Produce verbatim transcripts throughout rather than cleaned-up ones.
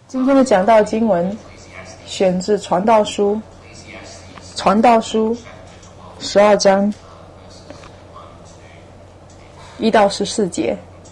今天的讲道经文选自传道书传道书十二章一到十四节。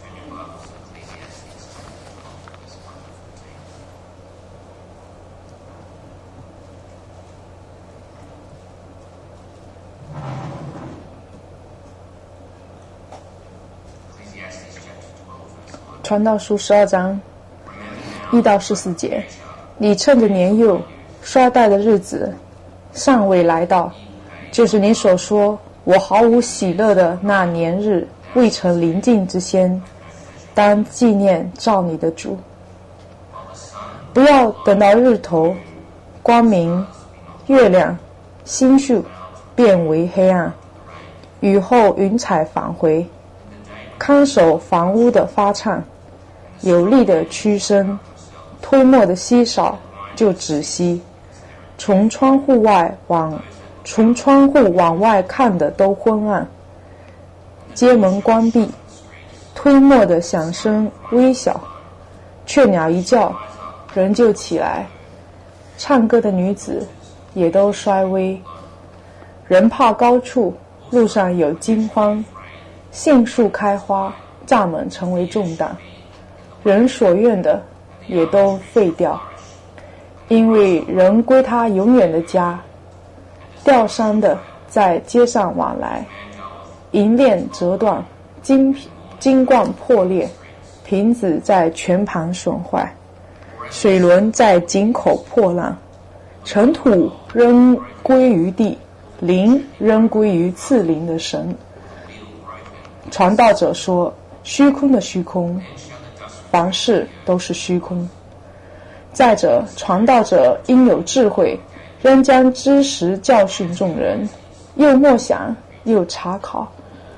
传道书十二章一到十四节，你趁着年幼衰败的日子尚未来到，就是你所说我毫无喜乐的那年日未曾临近之先，当纪念照你的主。不要等到日头光明，月亮星宿变为黑暗，雨后云彩返回，看守房屋的发颤，有力的屈伸，推磨的稀少就止息，从窗户外往从窗户往外看的都昏暗，街门关闭，推磨的响声微小，雀鸟一叫人就起来，唱歌的女子也都衰微。人怕高处，路上有惊慌，杏树开花，栅门成为重担，人所愿的也都废掉，因为人归他永远的家。吊丧的在街上往来，银链折断，金金冠破裂，瓶子在泉旁损坏，水轮在井口破烂，尘土仍归于地，灵仍归于赐灵的神。传道者说，虚空的虚空，凡事都是虚空。再者，传道者应有智慧，仍将知识教训众人，又默想，又查考，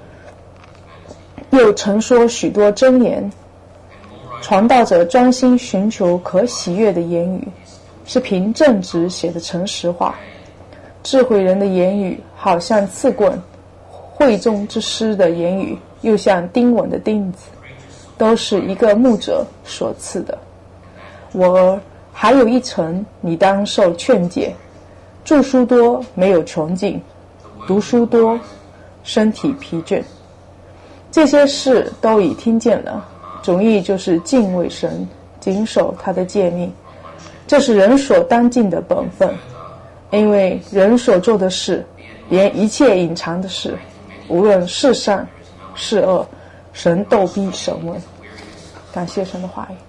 又陈说许多真言。传道者专心寻求可喜悦的言语，是凭正直写的诚实话。智慧人的言语好像刺棍，会中之师的言语又像钉稳的钉子，都是一个牧者所赐的。我儿，还有一层，你当受劝诫。著书多没有穷尽，读书多身体疲倦。这些事都已听见了，总意就是敬畏神，谨守他的诫命，这是人所当尽的本分。因为人所做的事，连一切隐藏的事，无论是善是恶，神都必审问。感谢神的话语。